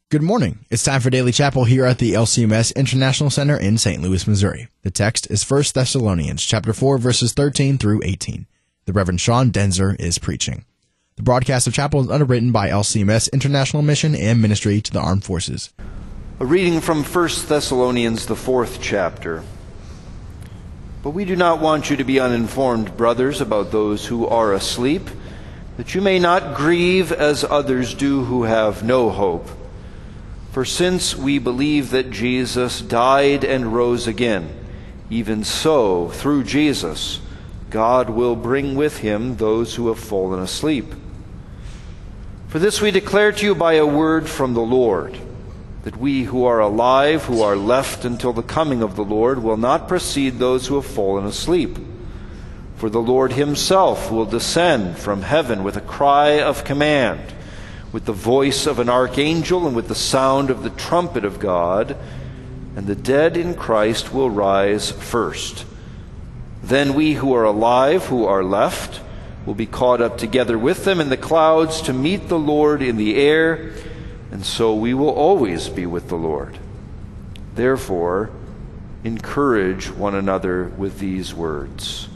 Good morning. It's time for Daily Chapel here at the LCMS International Center in St. Louis, Missouri. The text is 1 Thessalonians chapter 4, verses 13 through 18. The Reverend Sean Denzer is preaching. The broadcast of chapel is underwritten by LCMS International Mission and Ministry to the Armed Forces. A reading from 1 Thessalonians, the 4th chapter. But we do not want you to be uninformed, brothers, about those who are asleep, that you may not grieve as others do who have no hope. For since we believe that Jesus died and rose again, even so, through Jesus, God will bring with him those who have fallen asleep. For this we declare to you by a word from the Lord, that we who are alive, who are left until the coming of the Lord, will not precede those who have fallen asleep. For the Lord himself will descend from heaven with a cry of command, with the voice of an archangel, and with the sound of the trumpet of God, and the dead in Christ will rise first. Then we who are alive, who are left, will be caught up together with them in the clouds to meet the Lord in the air, and so we will always be with the Lord. Therefore, encourage one another with these words.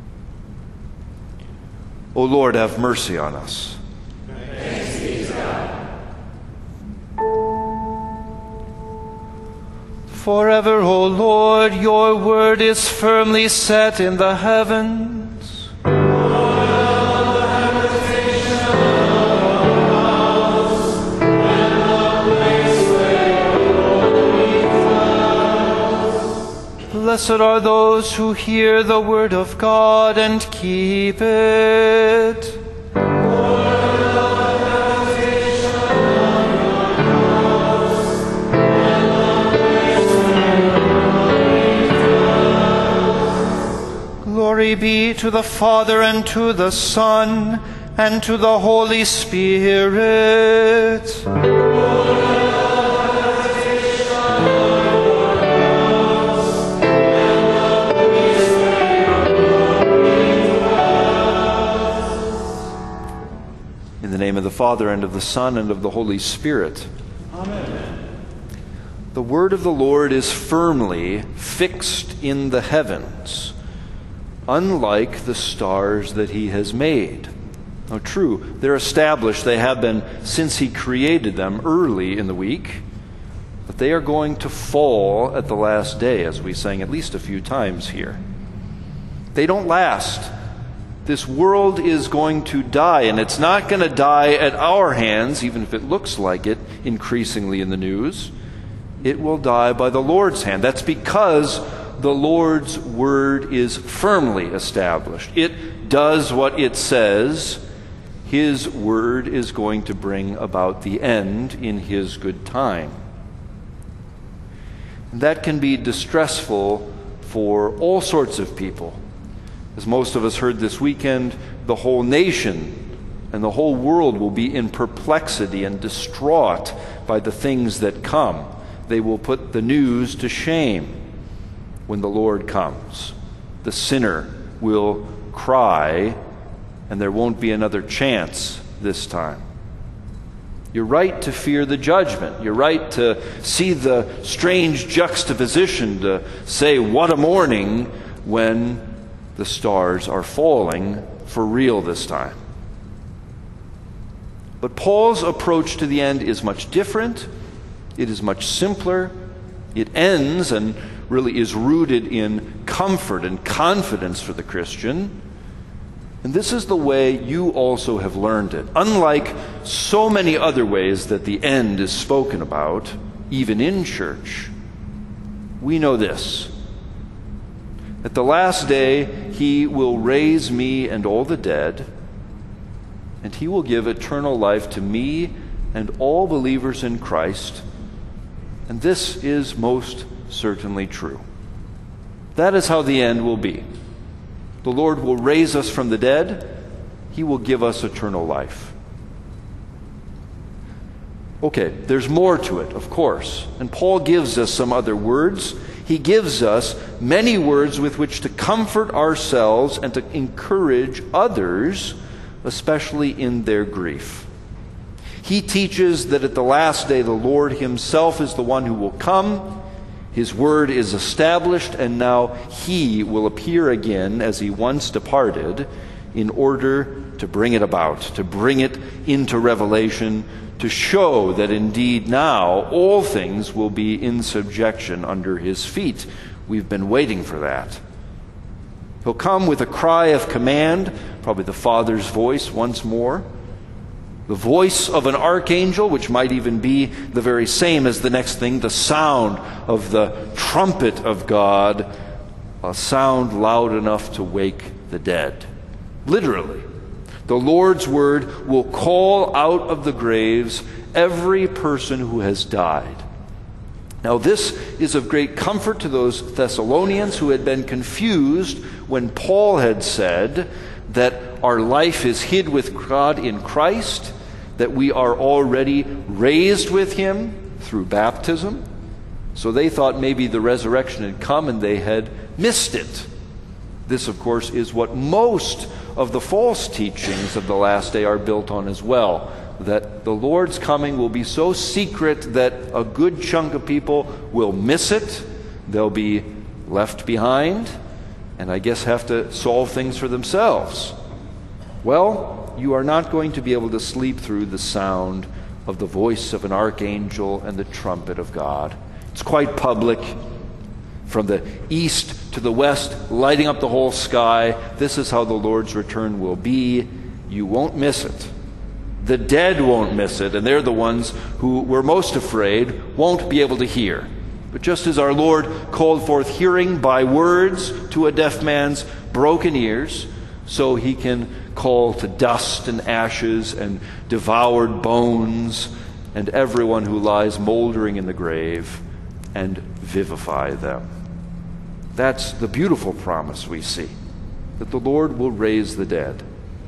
O Lord, have mercy on us. Forever, O Lord, your word is firmly set in the heavens. Blessed are those who hear the word of God and keep it. Glory be to the Father, and to the Son, and to the Holy Spirit. In the name of the Father, and of the Son, and of the Holy Spirit. Amen. The word of the Lord is firmly fixed in the heavens, unlike the stars that he has made. Now, true, they're established. They have been since he created them early in the week. But they are going to fall at the last day, as we sang at least a few times here. They don't last. This world is going to die, and it's not going to die at our hands, even if it looks like it increasingly in the news. It will die by the Lord's hand. That's because the Lord's word is firmly established. It does what it says. His word is going to bring about the end in his good time. And that can be distressful for all sorts of people. As most of us heard this weekend, the whole nation and the whole world will be in perplexity and distraught by the things that come. They will put the news to shame. When the Lord comes, the sinner will cry, and there won't be another chance this time. You're right to fear the judgment. You're right to see the strange juxtaposition, to say, what a morning, when the stars are falling for real this time. But Paul's approach to the end is much different. It is much simpler. It ends and really is rooted in comfort and confidence for the Christian. And this is the way you also have learned it. Unlike so many other ways that the end is spoken about, even in church, we know this. At the last day, he will raise me and all the dead, and he will give eternal life to me and all believers in Christ. And this is most certainly true. That is how the end will be. The Lord will raise us from the dead. He will give us eternal life. Okay, there's more to it, of course. And Paul gives us some other words. He gives us many words with which to comfort ourselves and to encourage others, especially in their grief. He teaches that at the last day the Lord himself is the one who will come. His word is established, and now he will appear again as he once departed in order to bring it about, to bring it into revelation, to show that indeed now all things will be in subjection under his feet. We've been waiting for that. He'll come with a cry of command, probably the Father's voice once more. The voice of an archangel, which might even be the very same as the next thing, the sound of the trumpet of God, a sound loud enough to wake the dead. Literally, the Lord's word will call out of the graves every person who has died. Now, this is of great comfort to those Thessalonians who had been confused when Paul had said that our life is hid with God in Christ, that we are already raised with him through baptism. So they thought maybe the resurrection had come and they had missed it. This, of course, is what most of the false teachings of the last day are built on as well, that the Lord's coming will be so secret that a good chunk of people will miss it. They'll be left behind, and I guess have to solve things for themselves. Well, you are not going to be able to sleep through the sound of the voice of an archangel and the trumpet of God. It's quite public. From the east to the west, lighting up the whole sky. This is how the Lord's return will be. You won't miss it. The dead won't miss it, and they're the ones who were most afraid, won't be able to hear. But just as our Lord called forth hearing by words to a deaf man's broken ears, so he can call to dust and ashes and devoured bones and everyone who lies moldering in the grave and vivify them. That's the beautiful promise we see, that the Lord will raise the dead.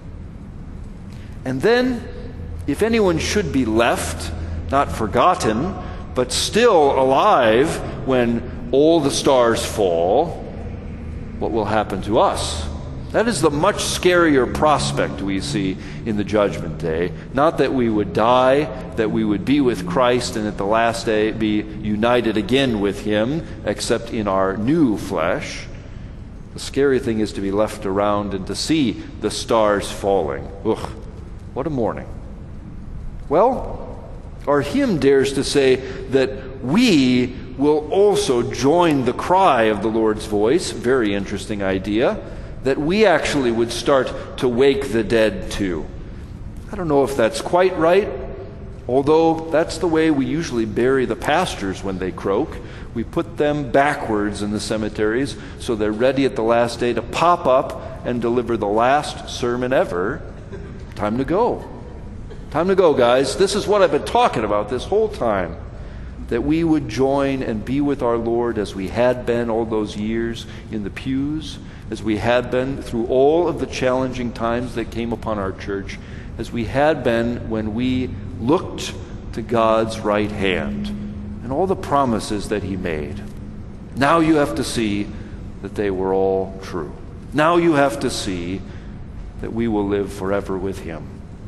And then, if anyone should be left, not forgotten, but still alive when all the stars fall, what will happen to us? That is the much scarier prospect we see in the judgment day. Not that we would die, that we would be with Christ and at the last day be united again with him, except in our new flesh. The scary thing is to be left around and to see the stars falling. Ugh, what a morning. Well, our hymn dares to say that we will also join the cry of the Lord's voice. Very interesting idea. That we actually would start to wake the dead too. I don't know if that's quite right, although that's the way we usually bury the pastors when they croak. We put them backwards in the cemeteries so they're ready at the last day to pop up and deliver the last sermon ever. Time to go. Time to go, guys. This is what I've been talking about this whole time. That we would join and be with our Lord as we had been all those years in the pews, as we had been through all of the challenging times that came upon our church, as we had been when we looked to God's right hand and all the promises that he made. Now you have to see that they were all true. Now you have to see that we will live forever with him.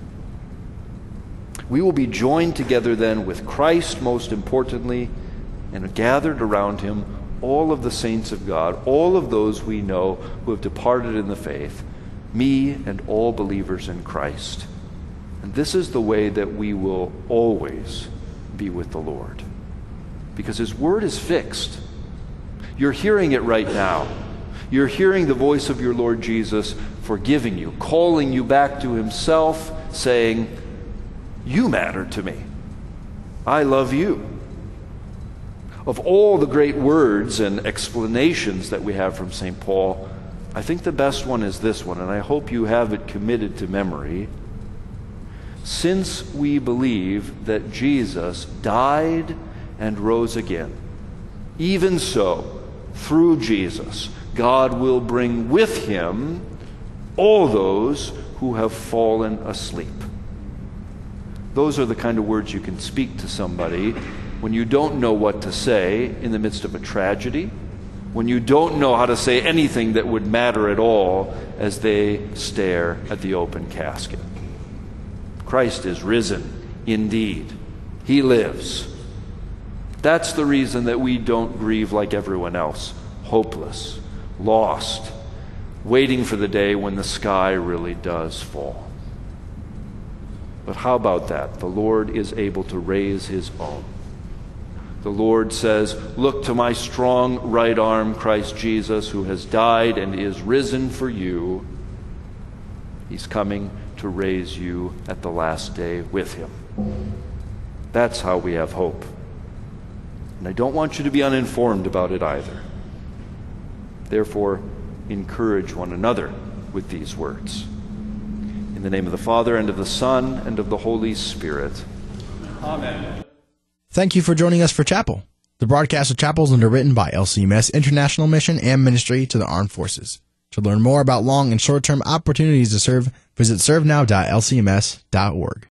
We will be joined together then with Christ, most importantly, and gathered around him all of the saints of God, all of those we know who have departed in the faith, me and all believers in Christ. And this is the way that we will always be with the Lord, because his word is fixed. You're hearing it right now. You're hearing the voice of your Lord Jesus forgiving you, calling you back to himself, saying, "You matter to me. I love you." Of all the great words and explanations that we have from St. Paul, I think the best one is this one, and I hope you have it committed to memory. Since we believe that Jesus died and rose again, even so, through Jesus, God will bring with him all those who have fallen asleep. Those are the kind of words you can speak to somebody when you don't know what to say in the midst of a tragedy, when you don't know how to say anything that would matter at all as they stare at the open casket. Christ is risen. indeed. He lives. That's the reason that we don't grieve like everyone else, hopeless, lost, waiting for the day when the sky really does fall. But how about that? The Lord is able to raise his own. The Lord says, "Look to my strong right arm, Christ Jesus, who has died and is risen for you. He's coming to raise you at the last day with him." That's how we have hope. And I don't want you to be uninformed about it either. Therefore, encourage one another with these words. In the name of the Father, and of the Son, and of the Holy Spirit. Amen. Thank you for joining us for Chapel. The broadcast of Chapel is underwritten by LCMS International Mission and Ministry to the Armed Forces. To learn more about long and short-term opportunities to serve, visit servenow.lcms.org.